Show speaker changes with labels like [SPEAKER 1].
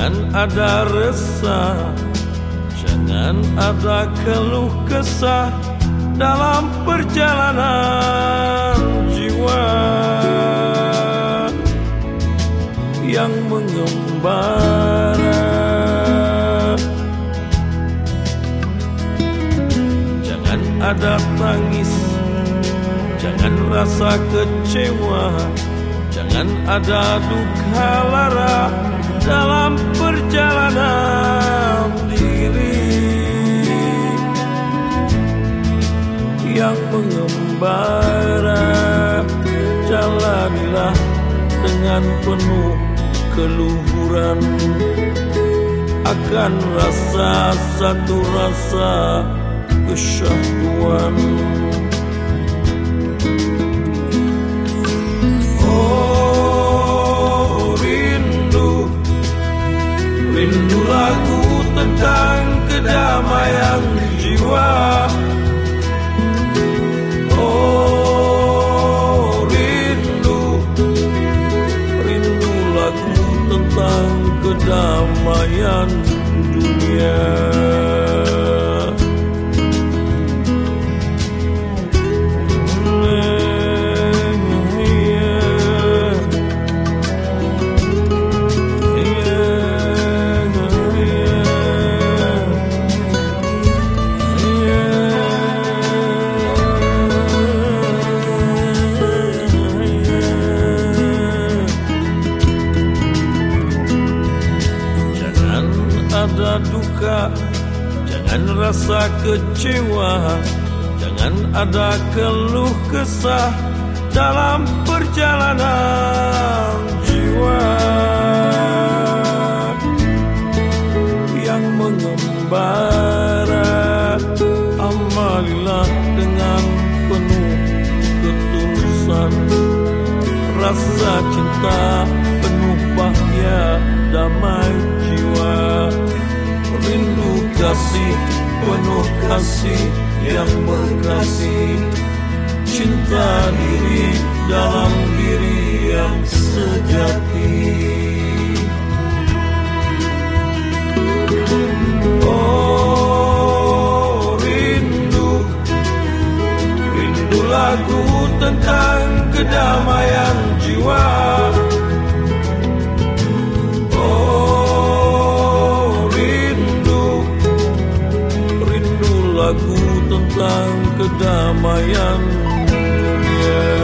[SPEAKER 1] Jangan ada resah, jangan ada keluh kesah dalam perjalanan jiwa yang mengembara. Jangan ada tangis, jangan rasa kecewa, jangan ada duka lara dalam perjalanan diri yang mengembara. Jalanilah dengan penuh keluhuran akan rasa satu rasa kesatuan. Rindu lagu tentang kedamaian jiwa. Oh, rindu lagu tentang kedamaian dunia. Ada duka, jangan rasa kecewa, jangan ada keluh kesah dalam perjalanan jiwa yang mengembara. Amalilah dengan penuh ketulusan rasa cinta penuh bahagia damai jiwa. Rindu kasih, penuh kasih yang berkasih, cinta diri dalam diri yang sejati. Oh, rindu lagu tentang kedamaian jiwa. Lagu tentang kedamaian dunia.